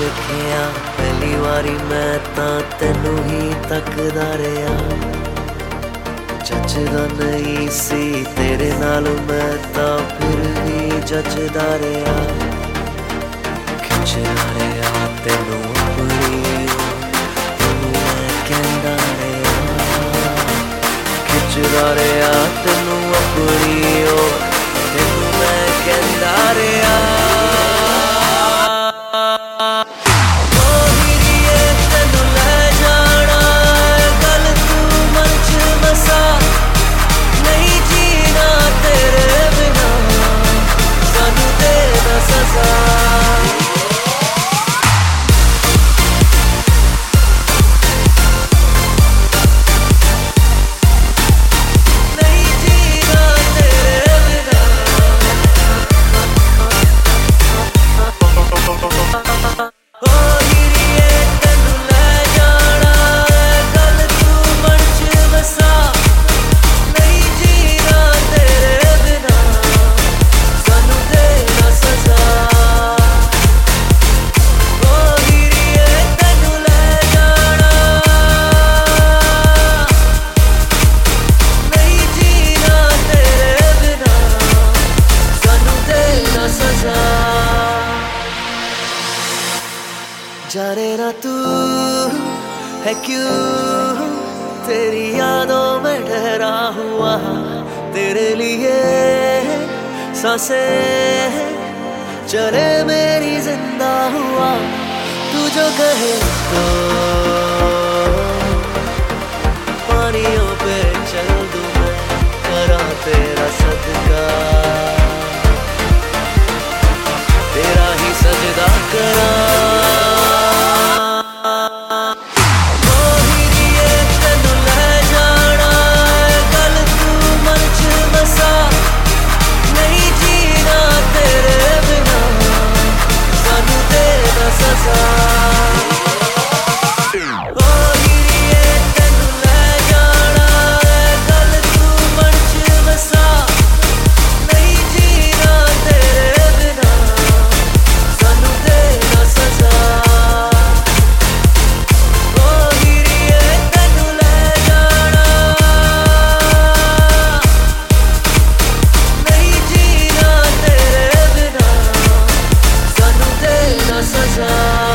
लिखिया पहली बारी मैं तां तैनू ही तकदा रहा। जचदा नहीं सी तेरे नाल मैं तां फिर भी जचदा रहा। खिचदा रहा तैनू अपनी तैनू मैं कहंदा रहा। खिचदा रहा तैनू अपनी तैनू मैं कहंदा रहा। जाने ना तू है क्यों तेरी यादों में ठहरा हुआ। तेरे लिए सांसें चले मेरी जिंदा हुआ। तू जो कहे तो पानियों पे चल दूं मैं करा तेरा सदका। तेरा ही सजदा करा। Sasa